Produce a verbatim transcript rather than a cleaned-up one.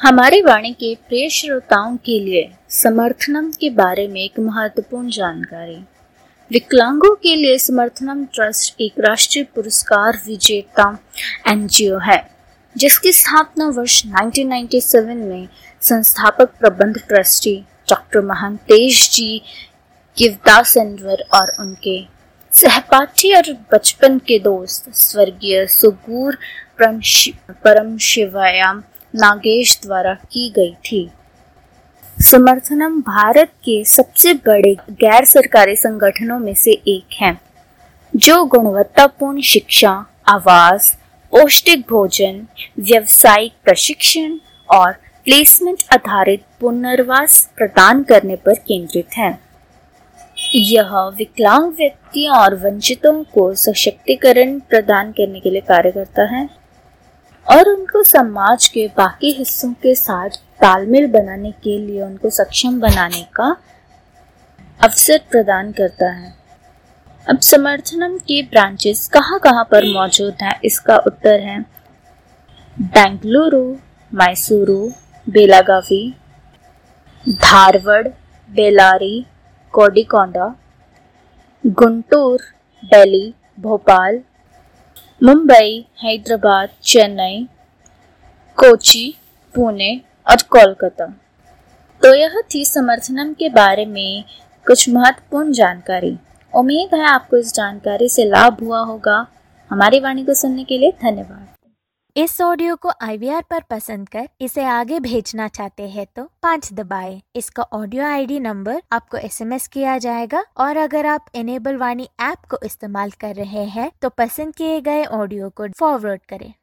हमारी वाणी के प्रिय श्रोताओं के लिए समर्थनम के बारे में एक महत्वपूर्ण जानकारी। विकलांगों के लिए समर्थनम ट्रस्ट एक राष्ट्रीय पुरस्कार विजेता एनजीओ है, जिसकी स्थापना वर्ष उन्नीस सौ सत्तानवे में संस्थापक प्रबंध trustee doctor Mahantesh G Kivadasannavar और उनके सहपाठी और बचपन के दोस्त स्वर्गीय सुगूर परम शिवायाम नागेश द्वारा की गई थी। समर्थनम भारत के सबसे बड़े गैर सरकारी संगठनों में से एक है, जो गुणवत्तापूर्ण शिक्षा, आवास, पौष्टिक भोजन, व्यावसायिक प्रशिक्षण और प्लेसमेंट आधारित पुनर्वास प्रदान करने पर केंद्रित है। यह विकलांग व्यक्तियों और वंचितों को सशक्तिकरण प्रदान करने के लिए कार्य करता है और उनको समाज के बाकी हिस्सों के साथ तालमेल बनाने के लिए उनको सक्षम बनाने का अवसर प्रदान करता है। अब समर्थनम के ब्रांचेस कहाँ कहाँ पर मौजूद हैं, इसका उत्तर है बेंगलुरु, मैसूरू, बेलागावी, धारवाड़, बेलारी, कोडिकोंडा, गुंटूर, दिल्ली, भोपाल, मुंबई, हैदराबाद, चेन्नई, कोची, पुणे और कोलकाता। तो यह थी समर्थनम के बारे में कुछ महत्वपूर्ण जानकारी। उम्मीद है आपको इस जानकारी से लाभ हुआ होगा। हमारी वाणी को सुनने के लिए धन्यवाद। इस ऑडियो को आई वी आर पर पसंद कर इसे आगे भेजना चाहते हैं तो पाँच दबाएं। इसका ऑडियो आईडी नंबर आपको एसएमएस किया जाएगा और अगर आप इनेबल वाणी ऐप को इस्तेमाल कर रहे हैं तो पसंद किए गए ऑडियो को फॉरवर्ड करें।